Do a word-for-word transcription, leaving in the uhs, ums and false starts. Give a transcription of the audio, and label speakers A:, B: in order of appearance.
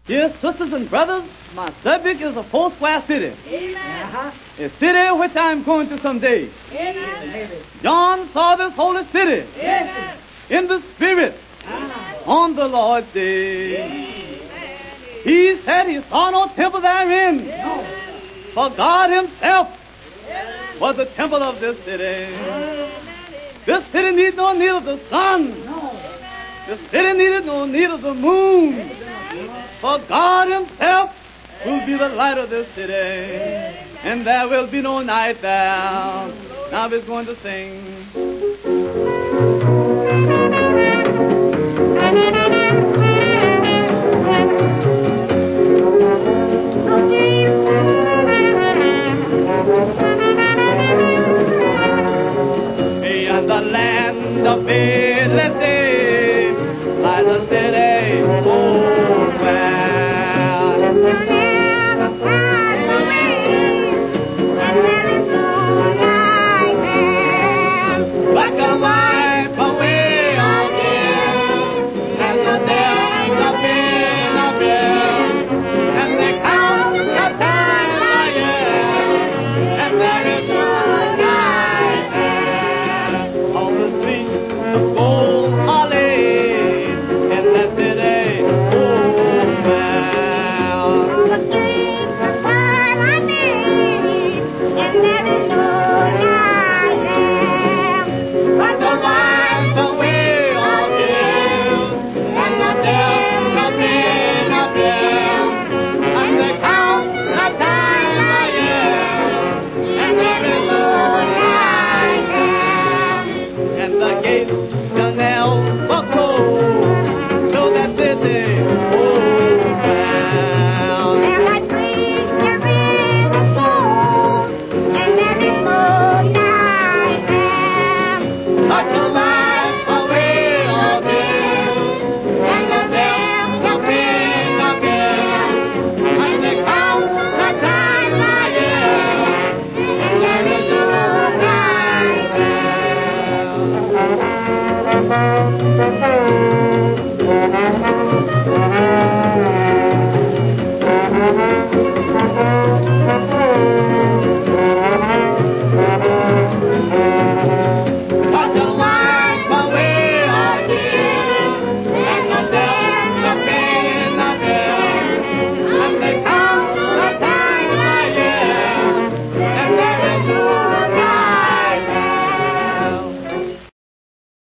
A: Dear sisters and brothers, my subject is a four-square city.
B: Amen.
A: Uh-huh. A city which I am going to someday.
B: Amen.
A: John saw this holy city
B: Amen.
A: in the Spirit
B: Uh-huh.
A: on the Lord's day.
B: Amen.
A: He said he saw no temple therein,
B: Amen.
A: for God himself
B: Amen.
A: was the temple of this city.
B: Amen.
A: This city needs no need of the sun. The city needed no need of the moon. For God himself will be the light of this city. And there will be no night there. Now he's going to sing.